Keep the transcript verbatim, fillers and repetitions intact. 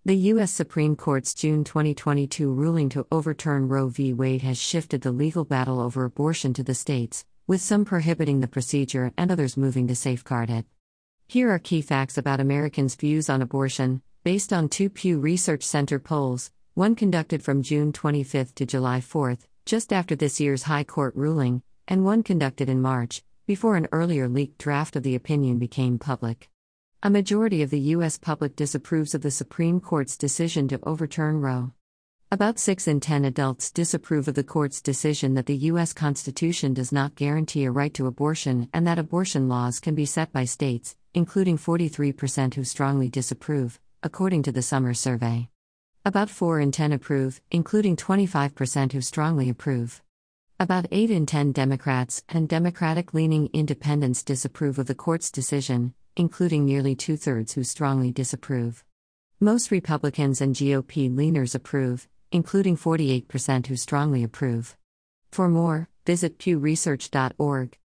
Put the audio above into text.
The U S Supreme Court's June twenty twenty-two ruling to overturn Roe v. Wade has shifted the legal battle over abortion to the states, with some prohibiting the procedure and others moving to safeguard it. Here are key facts about Americans' views on abortion, based on two Pew Research Center polls, one conducted from June twenty-fifth to July fourth, just after this year's High Court ruling, and one conducted in March, before an earlier leaked draft of the opinion became public. A majority of the U S public disapproves of the Supreme Court's decision to overturn Roe. About six in ten adults disapprove of the court's decision that the U S Constitution does not guarantee a right to abortion and that abortion laws can be set by states, including forty-three percent who strongly disapprove, according to the Summer Survey. About four in ten approve, including twenty-five percent who strongly approve. About eight in ten Democrats and Democratic-leaning independents disapprove of the court's decision, including nearly two-thirds who strongly disapprove. Most Republicans and G O P leaners approve, including forty-eight percent who strongly approve. For more, visit pew research dot org.